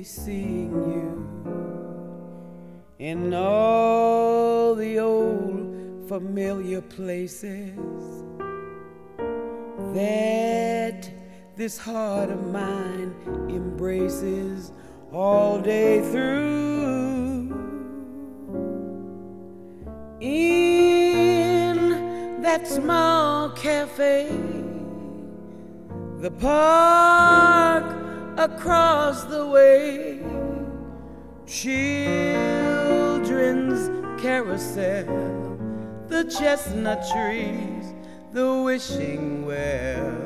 be seeing you in all the old familiar places that this heart of mine embraces all day through. In that small cafe, the park across the way, children's carousel, the chestnut trees, the wishing well.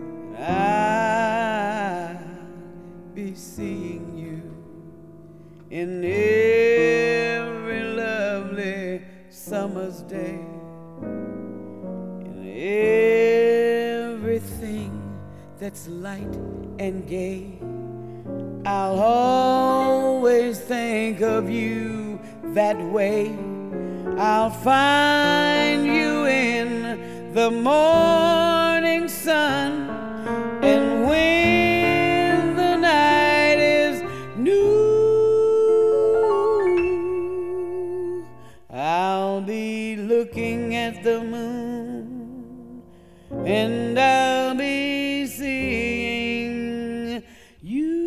I'll be seeing you in every lovely summer's day, in everything that's light and gay. I'll always think of you that way. I'll find you in the morning sun, and when the night is new, I'll be looking at the moon, and I'll be seeing you.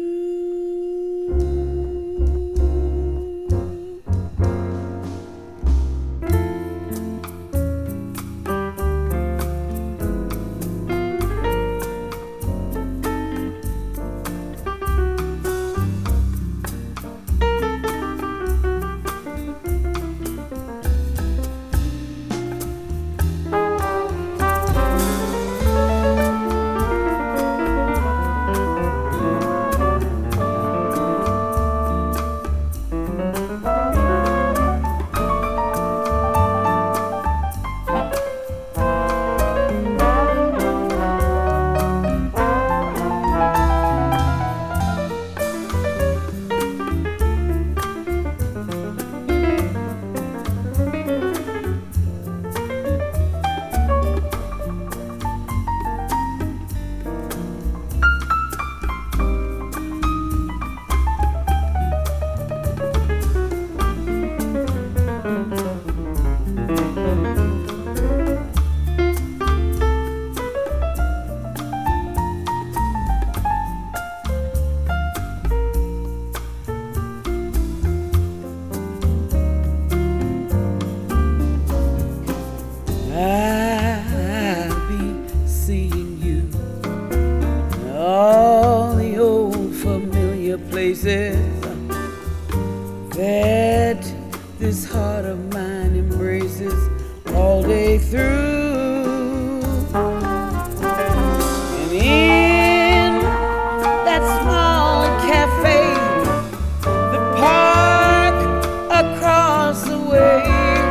I'll be seeing you in all the old familiar places that this heart of mine embraces all day through. And in that small cafe, the park across the way,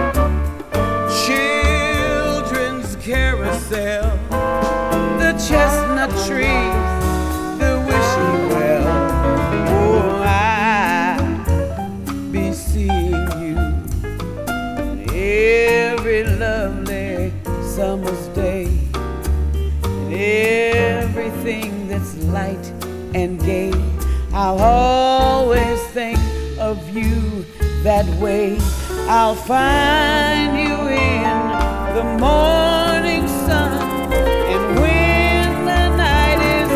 carousel, the chestnut trees, the wishing well. Oh, I'll be seeing you in every lovely summer's day, and everything that's light and gay. I'll always think of you that way. I'll find you in the morning sun, and when the night is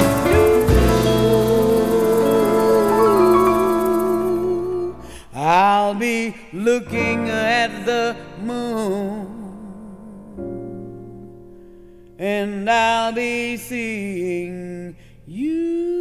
new, I'll be looking at the moon, and I'll be seeing you.